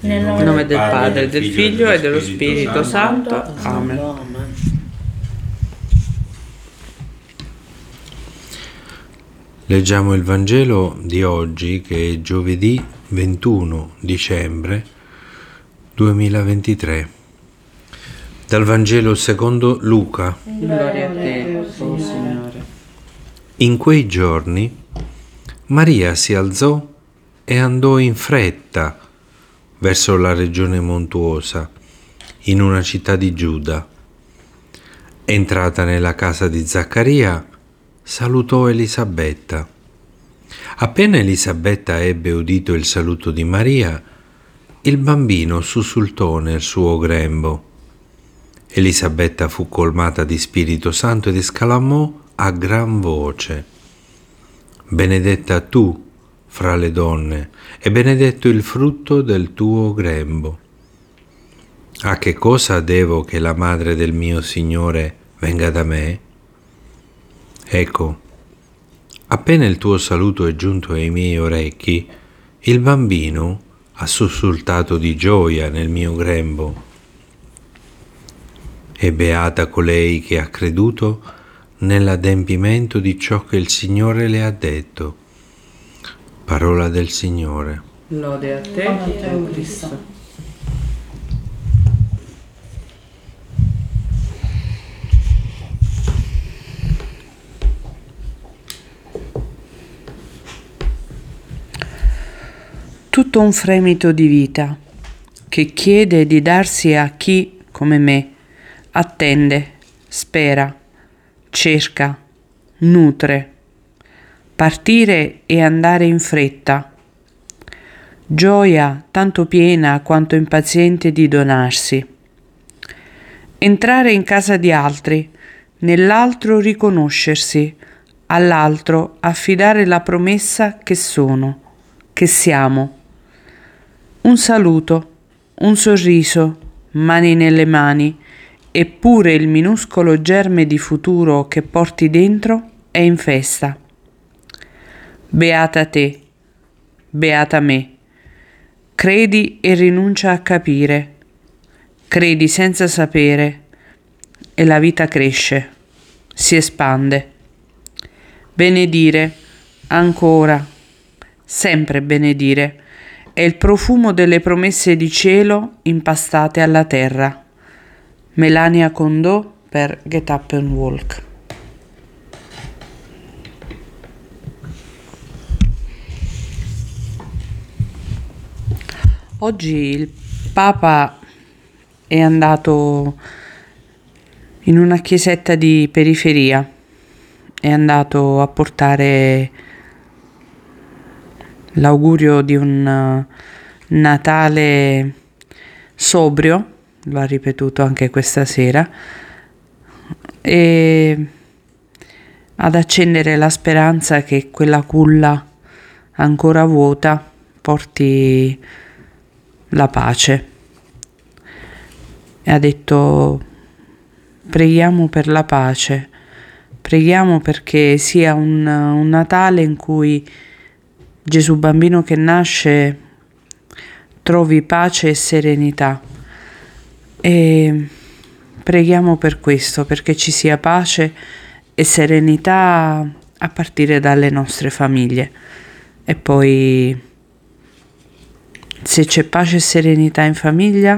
Nel nome del Padre, del Figlio e dello Spirito Santo. Amen. Leggiamo il Vangelo di oggi, che è giovedì 21 dicembre 2023. Dal Vangelo secondo Luca. Gloria a te, oh Signore. In quei giorni Maria si alzò e andò in fretta verso la regione montuosa, in una città di Giuda. Entrata nella casa di Zaccaria, salutò Elisabetta. Appena Elisabetta ebbe udito il saluto di Maria, il bambino sussultò nel suo grembo. Elisabetta fu colmata di Spirito Santo ed esclamò a gran voce: «Benedetta tu fra le donne, e benedetto il frutto del tuo grembo. A che cosa devo che la madre del mio Signore venga da me? Ecco, appena il tuo saluto è giunto ai miei orecchi, il bambino ha sussultato di gioia nel mio grembo. E beata colei che ha creduto nell'adempimento di ciò che il Signore le ha detto». Parola del Signore. Lode a te, o Cristo. Tutto un fremito di vita che chiede di darsi a chi, come me, attende, spera, cerca, nutre, partire e andare in fretta, gioia tanto piena quanto impaziente di donarsi, entrare in casa di altri, nell'altro riconoscersi, all'altro affidare la promessa che sono, che siamo. Un saluto, un sorriso, mani nelle mani, eppure il minuscolo germe di futuro che porti dentro è in festa. Beata te, beata me. Credi e rinuncia a capire. Credi senza sapere e la vita cresce, si espande. Benedire, ancora, sempre benedire, è il profumo delle promesse di cielo impastate alla terra. Melania Condò per Get Up and Walk. Oggi il Papa è andato in una chiesetta di periferia, è andato a portare l'augurio di un Natale sobrio, lo ha ripetuto anche questa sera, e ad accendere la speranza che quella culla ancora vuota porti la pace. E ha detto: preghiamo per la pace, preghiamo perché sia un Natale in cui Gesù bambino che nasce trovi pace e serenità, e preghiamo per questo, perché ci sia pace e serenità a partire dalle nostre famiglie. E poi, se c'è pace e serenità in famiglia,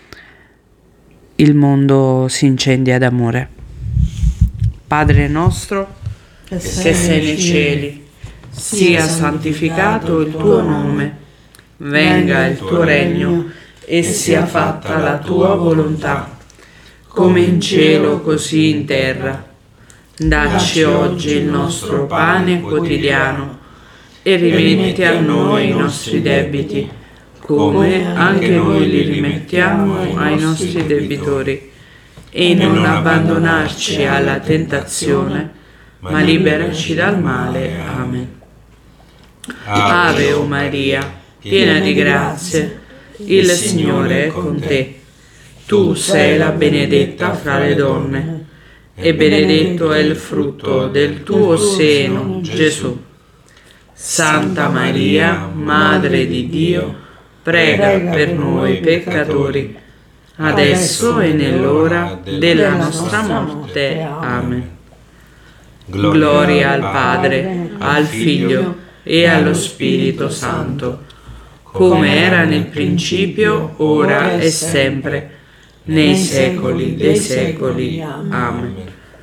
il mondo si incendia d'amore. Padre nostro che sei nei cieli, sia santificato il tuo nome, venga il tuo regno e sia fatta la tua volontà, come in cielo così in terra. Dacci oggi il nostro pane quotidiano e rimetti a noi i nostri debiti, come anche noi li rimettiamo ai nostri debitori, e non abbandonarci alla tentazione, ma liberaci dal male. Amen. Ave o Maria, piena di grazie, il Signore è con te. Tu sei la benedetta fra le donne, e benedetto è il frutto del tuo seno, Gesù. Santa Maria, Madre di Dio, prega per noi peccatori, adesso e nell'ora della nostra morte. Amen. Gloria al Padre, al Figlio e allo Spirito Santo, come era nel principio, ora e sempre, nei secoli dei secoli. Amen.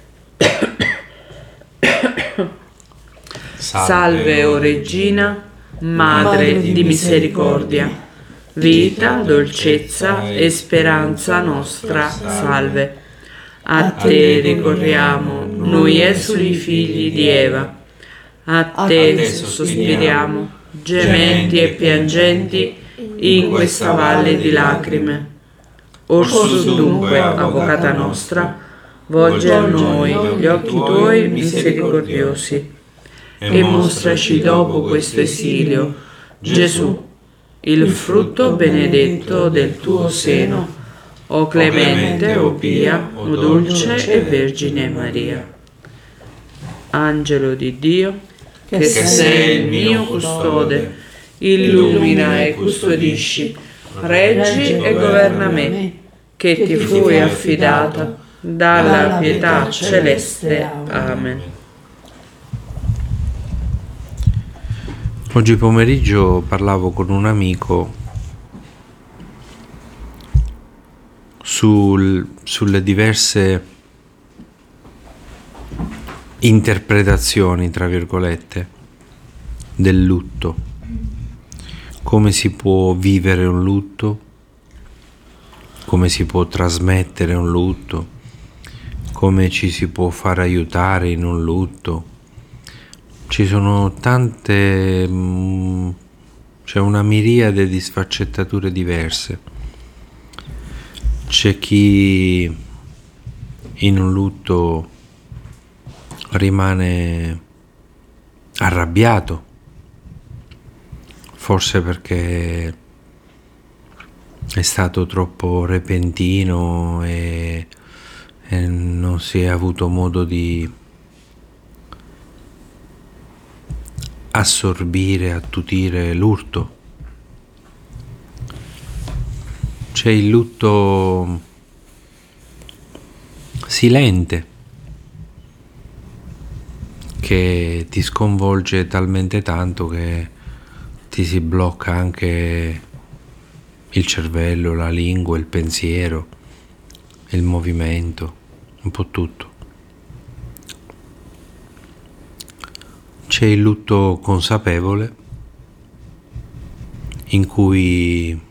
Salve, o Regina, Madre di misericordia, vita, dolcezza e speranza nostra, salve. A te ricorriamo, noi esuli figli di Eva, a te sospiriamo, gementi e piangenti, in questa valle di lacrime. Orsù dunque, avvocata nostra, volge a noi gli occhi tuoi misericordiosi, e mostraci dopo questo esilio, Gesù, il frutto benedetto del tuo seno, o clemente, o pia, o dolce e Vergine Maria. Angelo di Dio, che sei il mio custode, illumina e custodisci, reggi e governa me, che ti fui affidata dalla pietà celeste. Amen. Oggi pomeriggio parlavo con un amico sulle diverse interpretazioni, tra virgolette, del lutto. Come si può vivere un lutto, come si può trasmettere un lutto, come ci si può far aiutare in un lutto. Ci sono tante, c'è una miriade di sfaccettature diverse. C'è chi in un lutto rimane arrabbiato, forse perché è stato troppo repentino e non si è avuto modo di assorbire, attutire l'urto. C'è il lutto silente che ti sconvolge talmente tanto che ti si blocca anche il cervello, la lingua, il pensiero, il movimento, un po' tutto. C'è il lutto consapevole, in cui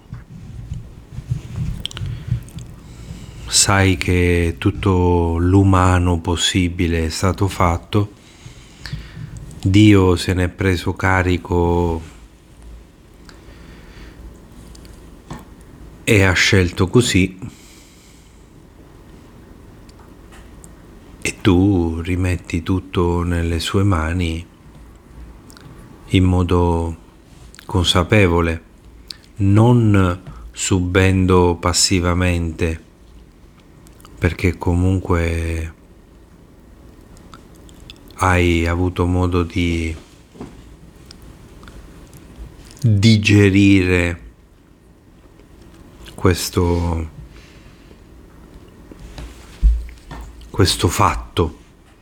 sai che tutto l'umano possibile è stato fatto, Dio se n'è preso carico e ha scelto così, e tu rimetti tutto nelle sue mani in modo consapevole, non subendo passivamente, perché comunque hai avuto modo di digerire questo fatto.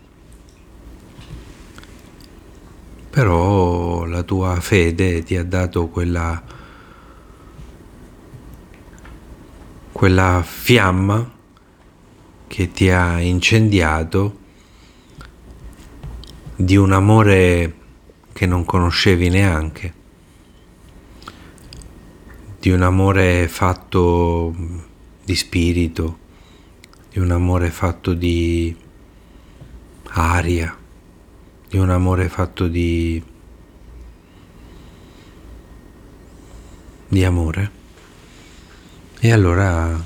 Però la tua fede ti ha dato quella fiamma che ti ha incendiato di un amore che non conoscevi neanche, di un amore fatto di spirito, di un amore fatto di aria, di un amore fatto di amore. E allora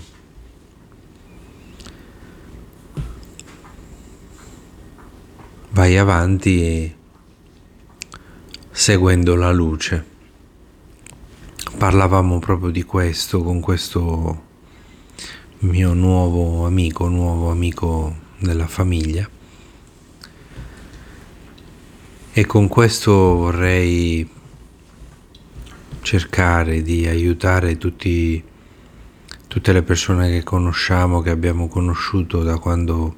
vai avanti seguendo la luce. Parlavamo proprio di questo con questo mio nuovo amico della famiglia, e con questo vorrei cercare di aiutare tutte le persone che conosciamo, che abbiamo conosciuto da quando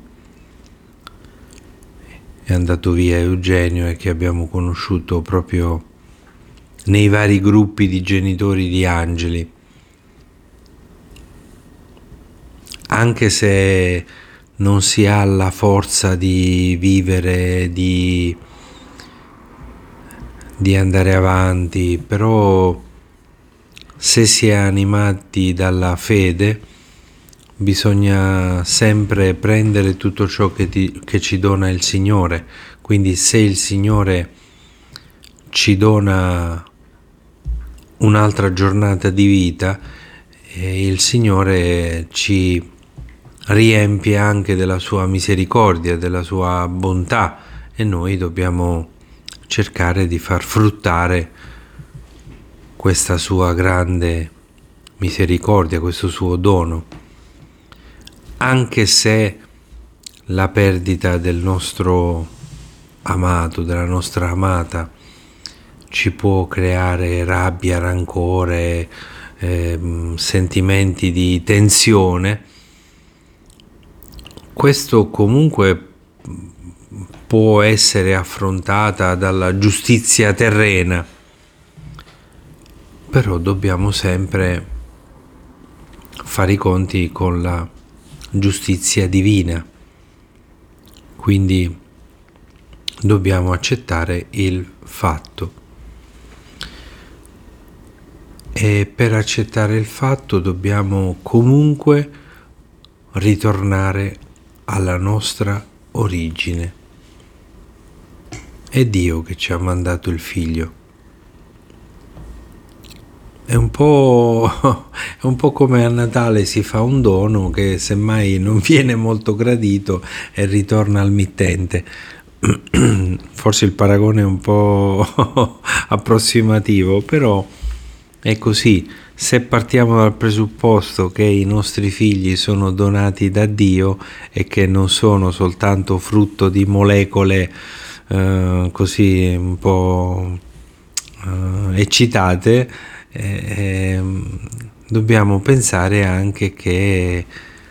è andato via Eugenio e che abbiamo conosciuto proprio nei vari gruppi di genitori di angeli. Anche se non si ha la forza di vivere, di andare avanti, però se si è animati dalla fede bisogna sempre prendere tutto ciò che ci dona il Signore. Quindi se il Signore ci dona un'altra giornata di vita, il Signore ci riempie anche della sua misericordia, della sua bontà, e noi dobbiamo cercare di far fruttare questa sua grande misericordia, questo suo dono. Anche se la perdita del nostro amato, della nostra amata, ci può creare rabbia, rancore, sentimenti di tensione, questo comunque può essere affrontata dalla giustizia terrena, però dobbiamo sempre fare i conti con la giustizia divina, quindi dobbiamo accettare il fatto. E per accettare il fatto dobbiamo comunque ritornare alla nostra origine. È Dio che ci ha mandato il Figlio. È un po' come a Natale si fa un dono che semmai non viene molto gradito e ritorna al mittente. Forse il paragone è un po' approssimativo, però è così. Se partiamo dal presupposto che i nostri figli sono donati da Dio e che non sono soltanto frutto di molecole così un po' eccitate, dobbiamo pensare anche che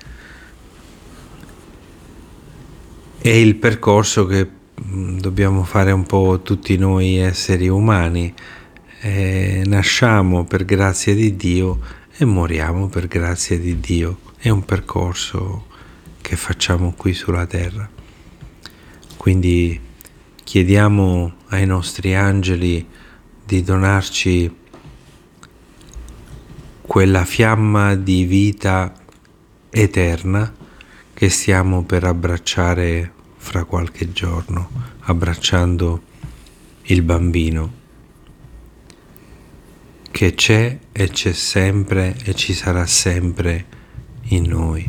è il percorso che dobbiamo fare un po' tutti noi esseri umani. Nasciamo per grazia di Dio e moriamo per grazia di Dio. È un percorso che facciamo qui sulla terra. Quindi chiediamo ai nostri angeli di donarci quella fiamma di vita eterna che stiamo per abbracciare fra qualche giorno, abbracciando il bambino che c'è e c'è sempre e ci sarà sempre in noi.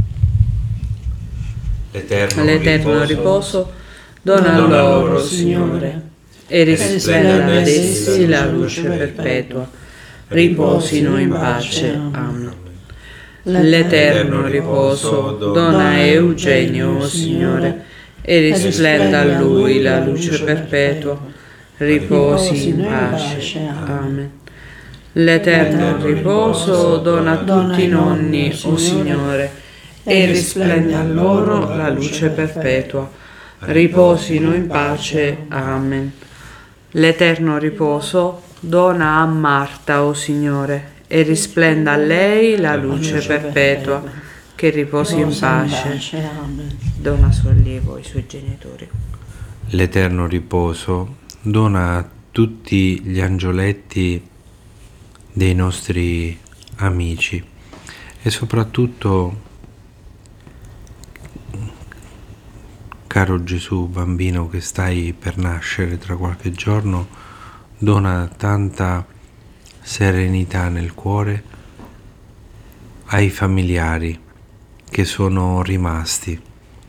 L'eterno riposo dona loro, Signore, e risplenda ad essi la luce perpetua. Riposino in pace. Amen. L'eterno riposo dona a Eugenio, Signore, e risplenda a lui la luce perpetua. Riposi in pace. Amen. L'eterno riposo dona a tutti i nonni, o Signore, e risplenda a loro la luce perpetua. Riposino in pace. Amen. L'eterno riposo dona a Marta, o Signore, e risplenda a lei la luce perpetua. Che riposi in pace. Dona sollievo ai suoi genitori. L'eterno riposo dona a tutti gli angioletti dei nostri amici e soprattutto, caro Gesù, bambino che stai per nascere tra qualche giorno, dona tanta serenità nel cuore ai familiari che sono rimasti,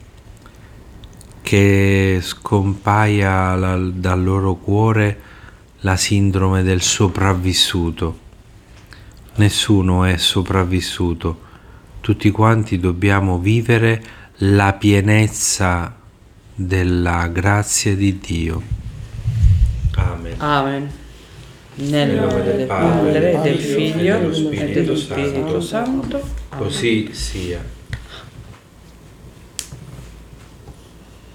che scompaia dal loro cuore la sindrome del sopravvissuto. Nessuno è sopravvissuto, tutti quanti dobbiamo vivere la pienezza della grazia di Dio. Amen. Amen. Nel nome del Padre, del Figlio e dello Spirito Santo. Così sia.